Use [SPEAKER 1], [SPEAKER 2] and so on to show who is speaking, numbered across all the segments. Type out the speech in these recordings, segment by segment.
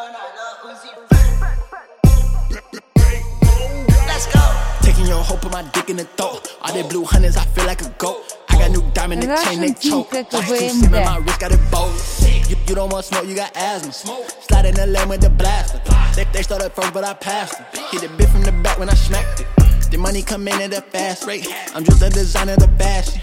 [SPEAKER 1] Let's go. Taking your hoe, put my dick in the throat. All they blue hundreds, I feel like a goat. I got new diamond, the chain, they choke. Watch two sim in my wrist, got it bold. You don't want smoke, you got asthma. Slide in the lane with the blaster. They started first, but I passed it. Hit the bit from the back when I smacked it. The money come in at a fast rate. I'm just a designer, the fashion.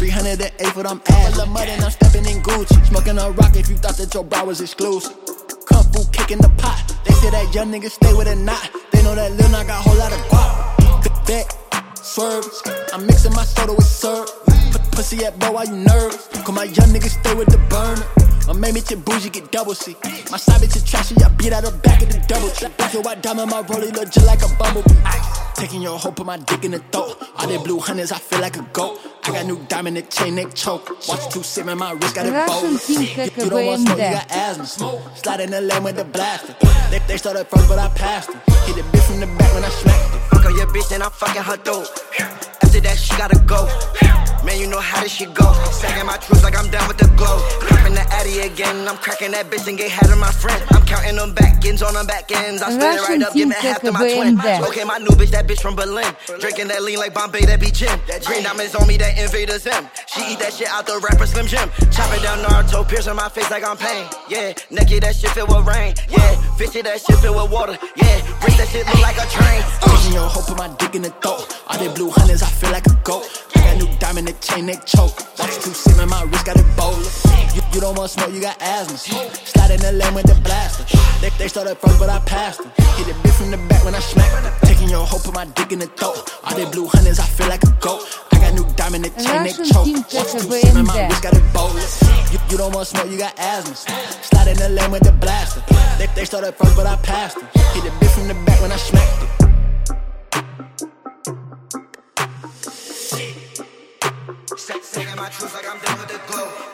[SPEAKER 1] 308 what I'm asking. Full of mud and I'm stepping in Gucci. Smoking a rock if you thought that your bra was exclusive. Kung fu kicking the pot. They say that young nigga stay with a knot. They know that Lil' Nas got a whole lot of guap. Bet, swerve. I'm mixing my soda with syrup. Put pussy at bow, why you nervous? Cause my young nigga stay with the burner. My main bitch and bougie get double C. My side bitch is trashy, I beat out the back of the double tree. Black and white diamond, my rollie look just like a bumblebee. Taking your hoe, put my dick in the throat. All they blue hundreds, I feel like a goat. I got new diamond, the chain, they choke. Watch two sim in my wrist, got it bold. You don't want smoke, you got asthma. Slide in the lane with the blaster. They started first, but I passed it. Hit the bitch from the back when I smacked it.
[SPEAKER 2] Fuck on your bitch, then I'm fucking her throat. After that, she gotta go. Man, you know how this shit go. Sagging my truth like I'm down with the glow. Dropping the Addy again. I'm cracking that bitch and get head of my friend. I'm counting them back ends on them back ends. I spit it right up, giving half to my twin. Okay, my new bitch, that bitch from Berlin. Drinking that lean like Bombay, that be gin. Green diamonds on me, that invaders him. She eat that shit out the rapper Slim Jim. Chopping down Naruto, piercing my face like I'm pain. Yeah, naked that shit filled with rain. Yeah, fishy that shit filled with water. Yeah, wrist that shit look like a train.
[SPEAKER 1] Taking your hoe, put my dick in the throat. All they blue hundreds, I feel like a goat. I got new diamond, the chain, they choke. Watch two sim in my wrist, got it bold. You don't want smoke, you got asthma. Slide in the lane with the blaster. They started first, but I passed it. Hit the bitch from the back when I smacked it. Taking your hoe, put my dick in the throat. All they blue hundreds, I feel like a goat. I got new diamond, the chain, they choke. Watch two sim in my wrist, got it bold. You don't want smoke, you got asthma. Slide in the lane with the blaster. They started first, but I passed it. Hit the bitch from the back when I smacked it.
[SPEAKER 2] Saying my truth like I'm down with the glow.